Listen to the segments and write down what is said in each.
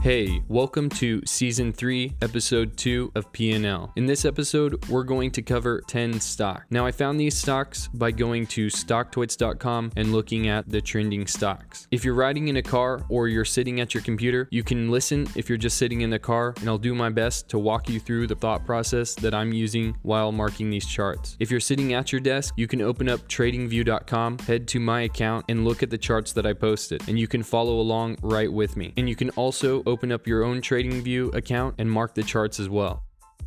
Hey, welcome to Season 3, Episode 2 of P&L. In this episode, we're going to cover 10 stocks. Now, I found these stocks by going to stocktwits.com and looking at the trending stocks. If you're riding in a car or you're sitting at your computer, you can listen if you're just sitting in the car, and I'll do my best to walk you through the thought process that I'm using while marking these charts. If you're sitting at your desk, you can open up tradingview.com, head to my account, and look at the charts that I posted, and you can follow along right with me. And you can also open up your own TradingView account and mark the charts as well.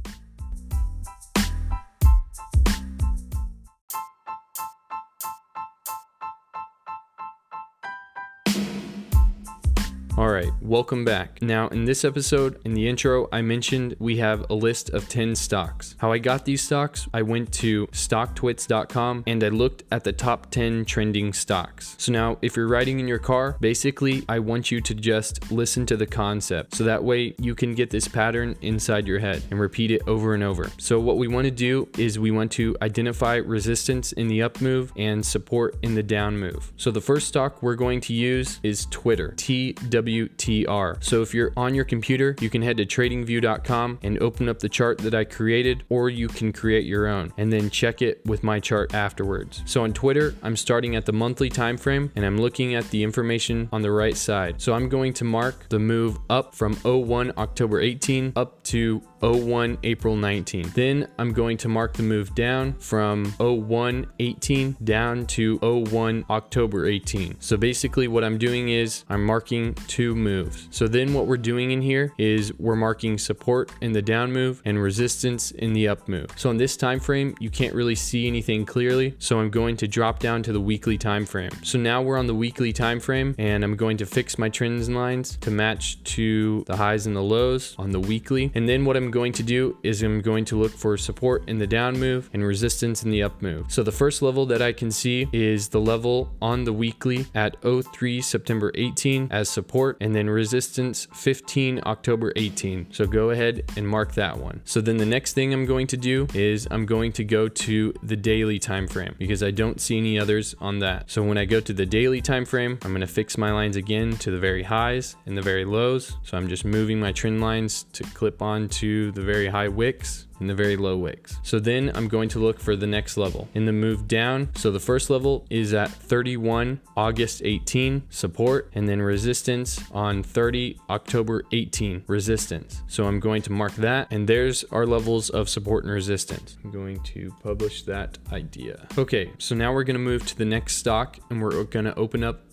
Alright, welcome back. Now in this episode, in the intro, I mentioned we have a list of 10 stocks. How I got these stocks, I went to stocktwits.com and I looked at the top 10 trending stocks. So now if you're riding in your car, basically I want you to just listen to the concept. So that way you can get this pattern inside your head and repeat it over and over. So what we want to do is we want to identify resistance in the up move and support in the down move. So the first stock we're going to use is Twitter, TWTR. So if you're on your computer, you can head to tradingview.com and open up the chart that I created, or you can create your own and then check it with my chart afterwards. So on Twitter, I'm starting at the monthly time frame and I'm looking at the information on the right side. So I'm going to mark the move up from 01 October 18 up to 01 April 19. Then I'm going to mark the move down from 01 18 down to 01 October 18. So basically what I'm doing is I'm marking two moves. So then what we're doing in here is we're marking support in the down move and resistance in the up move. So on this time frame, you can't really see anything clearly. So I'm going to drop down to the weekly time frame. So now we're on the weekly time frame and I'm going to fix my trends lines to match to the highs and the lows on the weekly. And then what I'm going to do is I'm going to look for support in the down move and resistance in the up move. So the first level that I can see is the level on the weekly at 03 September 18 as support, and then resistance 15 October 18. So go ahead and mark that one. So then the next thing I'm going to do is I'm going to go to the daily time frame because I don't see any others on that. So when I go to the daily time frame, I'm going to fix my lines again to the very highs and the very lows. So I'm just moving my trend lines to clip on to the very high wicks and the very low wicks. So then I'm going to look for the next level in the move down. So the first level is at 31 August 18 support, and then resistance on 30 October 18 resistance. So I'm going to mark that, and there's our levels of support and resistance. I'm going to publish that idea. Okay, so now we're going to move to the next stock and we're going to open up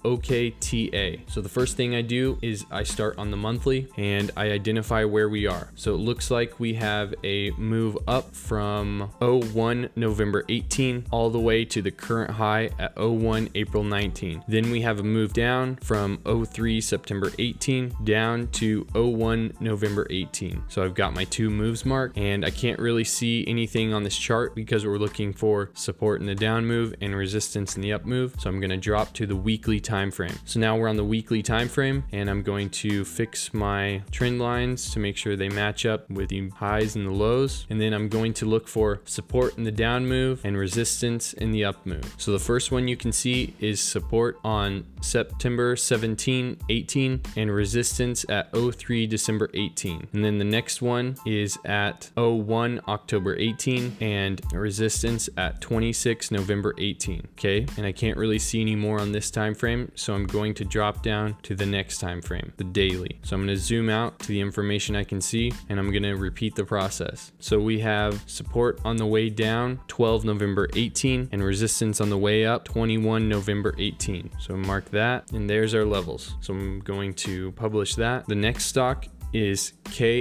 OKTA. So the first thing I do is I start on the monthly and I identify where we are. So it looks like we have a move up from 01 November 18 all the way to the current high at 01 April 19. Then we have a move down from 03 September 18 down to 01 November 18. So I've got my two moves marked and I can't really see anything on this chart because we're looking for support in the down move and resistance in the up move. So I'm going to drop to the weekly time frame. So now we're on the weekly time frame and I'm going to fix my trend lines to make sure they match up with the highs and the lows. And then I'm going to look for support in the down move and resistance in the up move. So the first one you can see is support on September 17, 18 and resistance at 03 December 18. And then the next one is at 01 October 18 and resistance at 26 November 18. Okay, and I can't really see any more on this time frame, so I'm going to drop down to the next time frame, the daily. So I'm going to zoom out to the information I can see and I'm going to repeat the process. So we have support on the way down 12 November 18 and resistance on the way up 21 November 18. So mark that, and there's our levels. So I'm going to publish that. The next stock is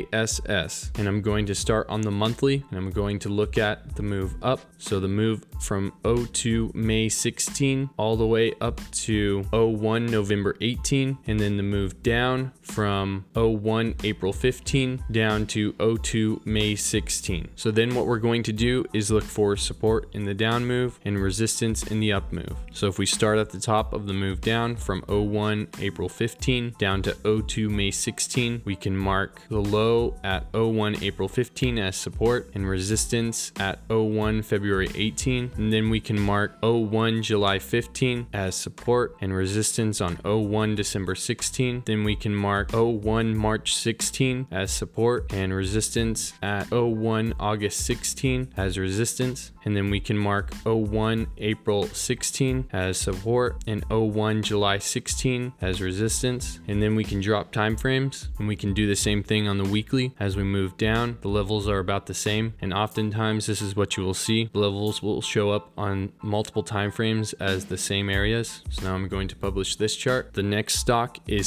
KSS, and I'm going to start on the monthly and I'm going to look at the move up. So the move from 02 May 16 all the way up to 01 November 18, and then the move down from 01 April 15 down to 02 May 16. So then what we're going to do is look for support in the down move and resistance in the up move. So if we start at the top of the move down from 01 April 15 down to 02 May 16, we can mark the low at 01 April 15 as support and resistance at 01 February 18. And then we can mark 01 July 15 as support and resistance on 01 December 16. Then we can mark 01 March 16 as support and resistance at 01 August 16 as resistance. And then we can mark 01 April 16 as support and 01 July 16 as resistance. And then we can drop time frames, and we can do the same thing on the weekly. As we move down, the levels are about the same, and oftentimes this is what you will see. The levels will show up on multiple time frames as the same areas. So now I'm going to publish this chart. The next stock is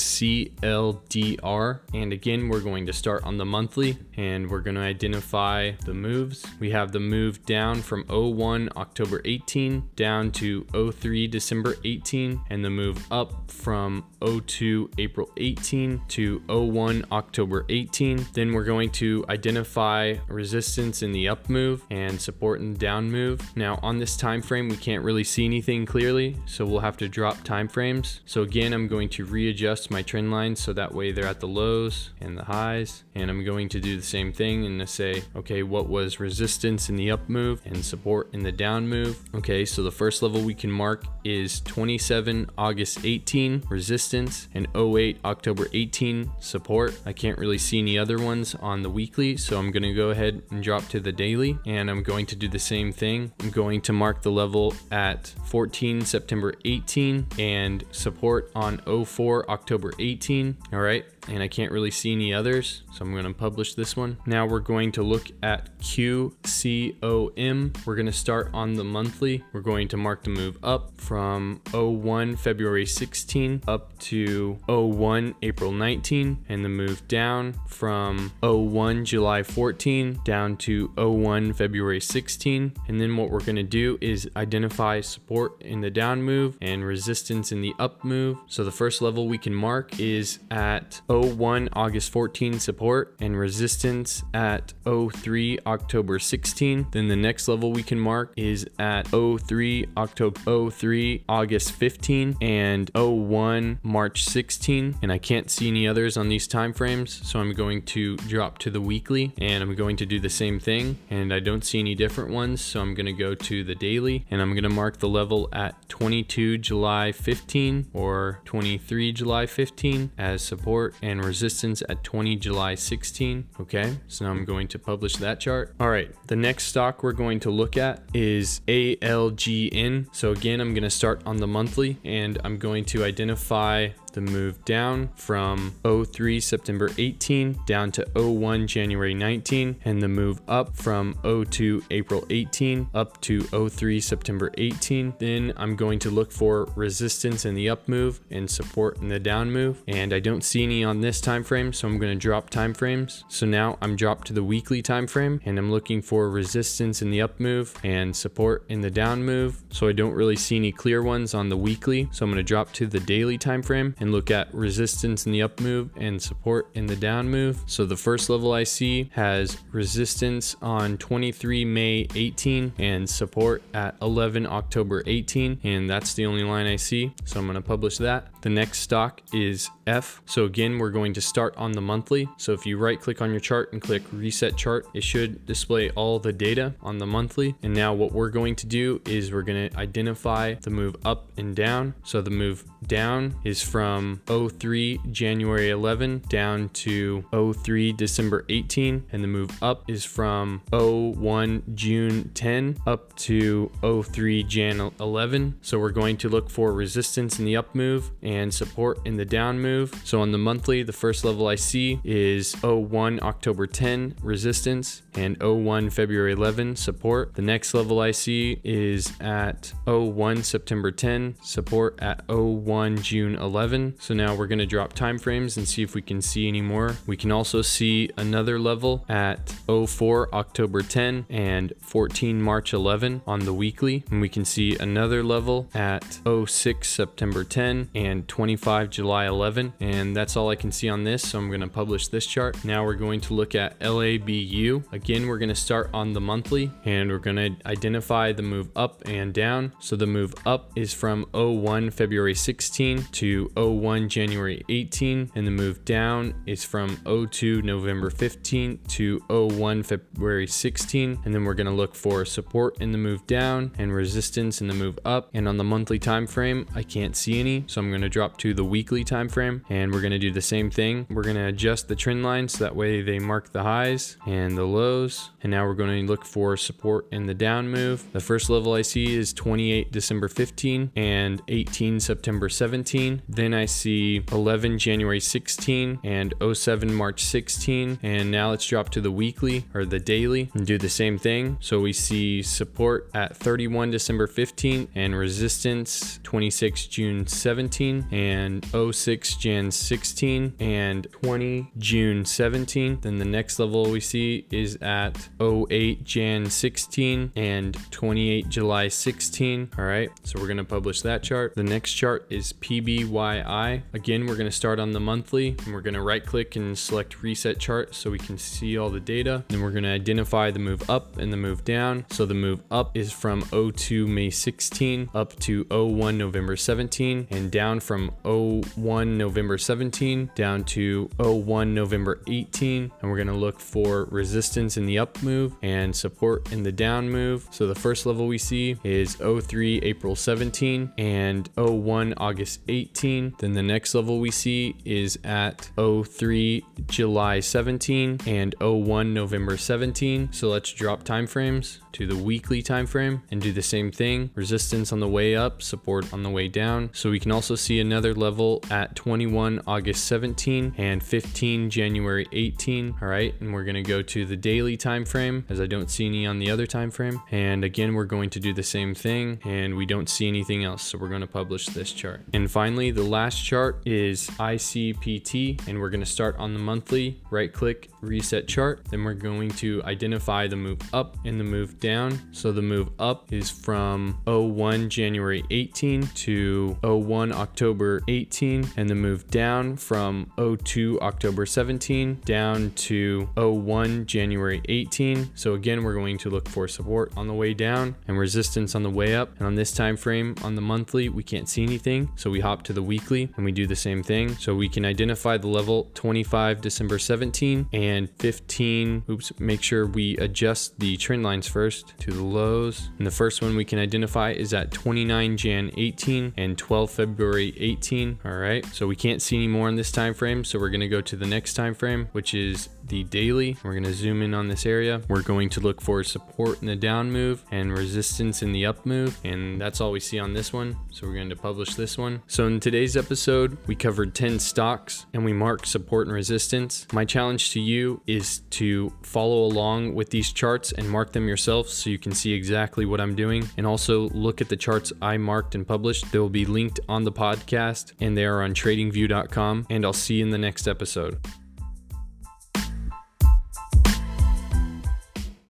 CLDR, and again we're going to start on the monthly, and we're going to identify the moves. We have the move down from 01 October 18 down to 03 December 18, and the move up from 02 April 18 to 01 October 18. Then we're going to identify resistance in the up move and support in the down move. Now on this time frame we can't really see anything clearly, so we'll have to drop time frames. So again, I'm going to readjust my trend lines so that way they're at the lows and the highs, and I'm going to do the same thing and to say, okay, what was resistance in the up move and support in the down move? Okay, so the first level we can mark is 27 August 18 resistance and 08 October 18 support. I can't really see any other ones on the weekly, so I'm going to go ahead and drop to the daily, and I'm going to do the same thing. I'm going to mark the level at 14 September 18 and support on 04 October 18. All right, and I can't really see any others, so I'm going to publish this one. Now we're going to look at QCOM. We're going to start on the monthly. We're going to mark the move up from 01 February 16 up to 01 April 19, and the move down from 01 July 14 down to 01 February 16. And then what we're going to do is identify support in the down move and resistance in the up move. So the first level we can mark is at 01 August 14 support and resistance at 03 October 16. Then the next level we can mark is at 03 August 15 and 01 March 16, and I can't see any others on these time frames, so I'm going to drop to the weekly and I'm going to do the same thing, and I don't see any different ones, so I'm going to go to the daily and I'm going to mark the level at 22 July 15 or 23 July 15 as support and resistance at 20 July 16. Okay, so now I'm going to publish that chart. All right, the next stock we're going to look at is ALGN. So again, I'm going to start on the monthly, and I'm going to identify the move down from 03 September 18 down to 01 January 19, and the move up from 02 April 18 up to 03 September 18. Then I'm going to look for resistance in the up move and support in the down move, and I don't see any on this time frame, so I'm going to drop time frames. So now I'm dropped to the weekly time frame, and I'm looking for resistance in the up move and support in the down move. So I don't really see any clear ones on the weekly, so I'm going to drop to the daily time frame and look at resistance in the up move and support in the down move. So the first level I see has resistance on 23 May 18 and support at 11 October 18, and that's the only line I see, so I'm going to publish that. The next stock is F. So again, we're going to start on the monthly. So if you right click on your chart and click reset chart, it should display all the data on the monthly. And now what we're going to do is we're going to identify the move up and down. So the move down is from 03 January 11 down to 03 December 18, and the move up is from 01 June 10 up to 03 Jan 11. So we're going to look for resistance in the up move and support in the down move. So on the monthly, the first level I see is 01 October 10 resistance and 01 February 11 support. The next level I see is at 01 September 10 support at 01 June 11. So now we're going to drop time frames and see if we can see any more. We can also see another level at 04 October 10 and 14 March 11 on the weekly, and we can see another level at 06 September 10 and and 25 July 11. And that's all I can see on this, so I'm going to publish this chart. Now we're going to look at LABU. Again, we're going to start on the monthly, and we're going to identify the move up and down. So the move up is from 01 February 16 to 01 January 18, and the move down is from 02 November 15 to 01 February 16. And then we're going to look for support in the move down and resistance in the move up. And on the monthly time frame, I can't see any, so I'm going to drop to the weekly time frame, and we're going to do the same thing. We're going to adjust the trend lines so that way they mark the highs and the lows. And now we're going to look for support in the down move. The first level I see is 28 December 15 and 18 September 17. Then I see 11 January 16 and 07 March 16. And now let's drop to the weekly or the daily and do the same thing. So we see support at 31 December 15 and resistance 26 June 17 and 06 Jan 16 and 20 June 17. Then the next level we see is at 08 Jan 16 and 28 July 16. All right, so we're going to publish that chart. The next chart is PBYI. Again, we're going to start on the monthly, and we're going to right click and select reset chart so we can see all the data. Then we're going to identify the move up and the move down. So the move up is from 02 May 16 up to 01 November 17, and down from 01 November 17 down to 01 November 18. And we're going to look for resistance in the up move and support in the down move. So the first level we see is 03 April 17 and 01 August 18. Then the next level we see is at 03 July 17 and 01 November 17. So let's drop time frames to the weekly time frame and do the same thing. Resistance on the way up, support on the way down. So we can also see another level at 21 August 17 and 15 January 18. All right, and we're going to go to the daily time frame as I don't see any on the other time frame. And again, we're going to do the same thing, and we don't see anything else, so we're going to publish this chart. And finally, the last chart is ICPT, and we're going to start on the monthly. Right click, reset chart. Then we're going to identify the move up and the move down. So the move up is from 01 January 18 to 01 October 18, and the move down from 02 October 17 down to 01 January 18. So again, we're going to look for support on the way down and resistance on the way up. And on this time frame on the monthly, we can't see anything, so we hop to the weekly and we do the same thing. So we can identify the level 25 December 17 and 15. Make sure we adjust the trend lines first to the lows. And the first one we can identify is at 29 Jan 18 and 12 February 18. All right, so we can't see any more in this time frame, so we're going to go to the next time frame, which is the daily. We're going to zoom in on this area. We're going to look for support in the down move and resistance in the up move, and that's all we see on this one, so we're going to publish this one. So in today's episode, we covered 10 stocks and we marked support and resistance. My challenge to you is to follow along with these charts and mark them yourself so you can see exactly what I'm doing, and also look at the charts I marked and published. They will be linked on the podcast, and they are on tradingview.com, and I'll see you in the next episode.